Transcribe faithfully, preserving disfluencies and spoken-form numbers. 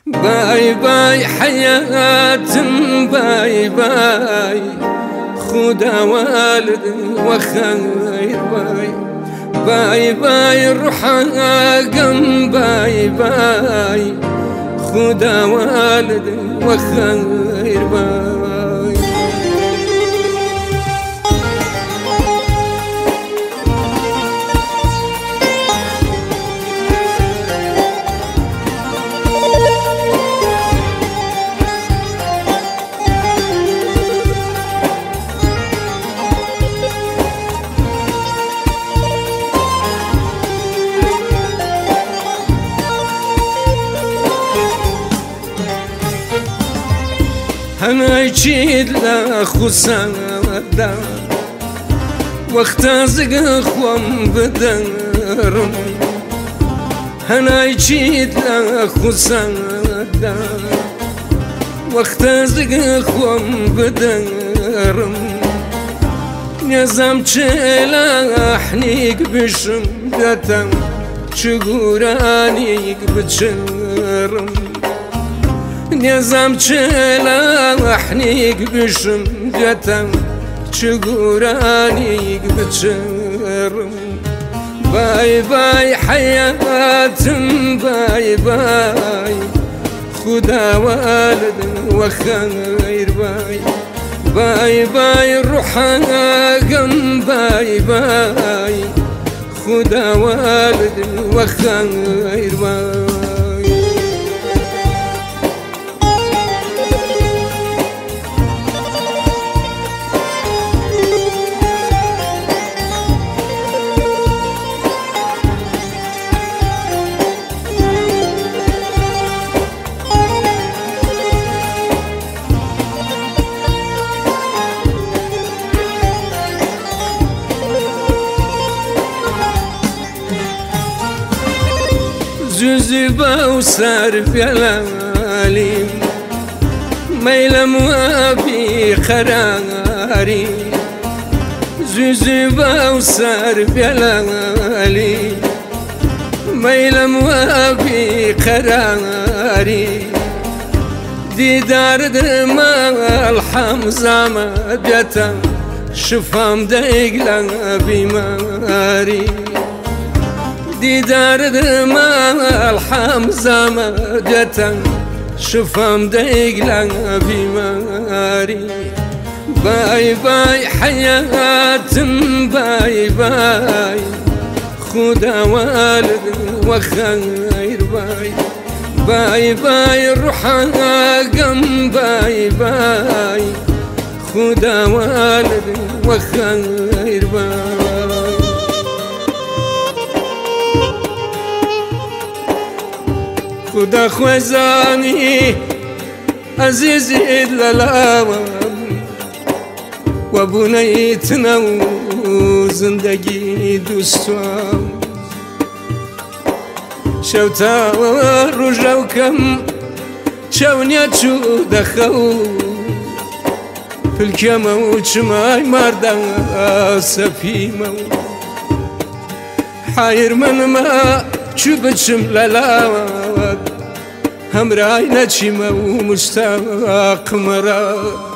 باي باي حياتم باي باي خدا والد وخير باي باي باي الرحاقم باي باي خدا والد وخير باي أنا جيت لخسادة وقت زق خوام بدرم أنا جيت لخسادة وقت زق خوام بدرم نظام چلاحنيك بشم دتم چگورانيك بچرم نظام چلاحنيك بشم دتم چگورانيك بچرم باي باي حياتم باي باي خدا والد وخير باي باي باي الرحاقم باي باي خدا والد وخير باي زوزبا وسار في العالم ميلم وابي خراري زوزبا وسار في العالم ميلم وابي خراري ديدار درما الحمزة ما بيتا شفام دايق بماري ديدار درما الحمزة مدتا شفام دايق بماري باي باي حياتم باي باي خدا والد وخير باي باي باي الرحاقم باي باي خدا والد وخير باي خدا خوزاني عزيزي للامام وبنيتنا وزندگي دوستوام شوتا رجوكم شونيا چو دخو في الكمو چماي مردا سفيمو حاير من ما چو بچم للاوات همراي نچيم ومشتاق مرا